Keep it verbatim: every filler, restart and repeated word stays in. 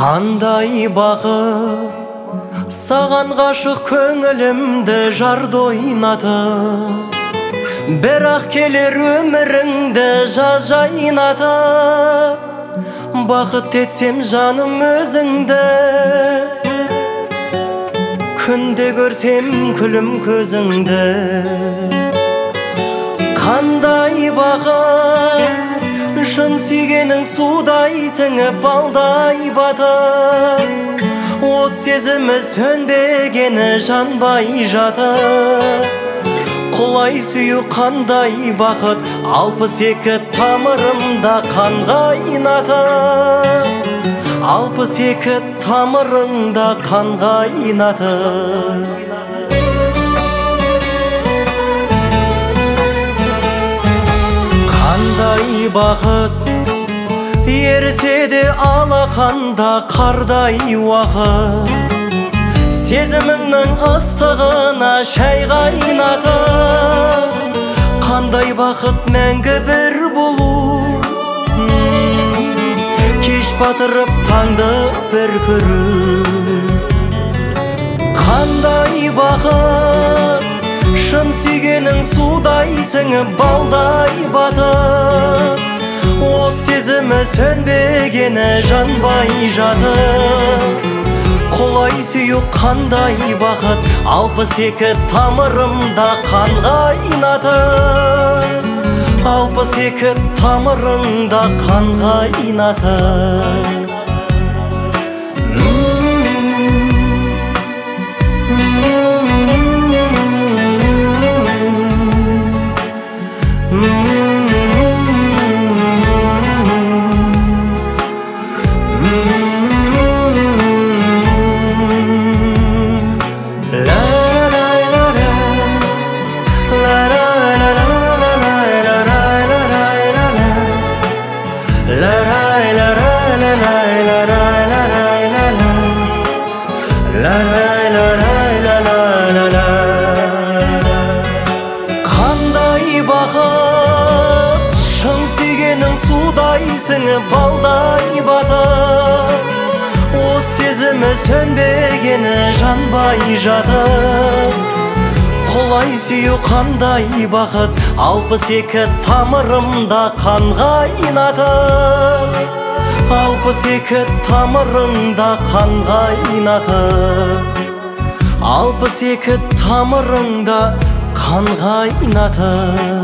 Қандай бақыт саған ғашық көңілімді жарды ойнатып, бірақ келер өміріңді жайнатып. Бақыт етсем жаным өзіңді, күнде көрсем күлім көзіңді. Қандай бақыт шын сүйгенің судай сіңіп балдай батып, от сезімі сөнбегені жанбай жатып. Құлай сүю қандай бақыт, алпыс екі тамырымда қан қайнатып, алпыс екі тамырыңда қан қайнатып. Қандай бақыт ерсе де алақанда қардай уақыт, сезіміңнің ыстығына шай қайнатып. Қандай бақыт мәңгі бір болу, кеш батырып таңды бір көру. Қандай бақыт шын сүйгенің судай сіңіп балдай батып, от сезімі сөнбегені жанбай жатып. Құлай сүю қандай бақыт, алпыс екі тамырымда қан қайнатып, алпыс екі тамырыңда қан қайнатып. Қандай бақыт шын сүйгенің судай сіңіп балдай батып, от сезімі сөнбегені жанбай жатып. Құлай сүю қандай бақыт, алпыс екі тамырымда қан қайнатып, алпыс екі тамырыңда қан қайнатып, алпыс екі тамырыңда қан қайнатып.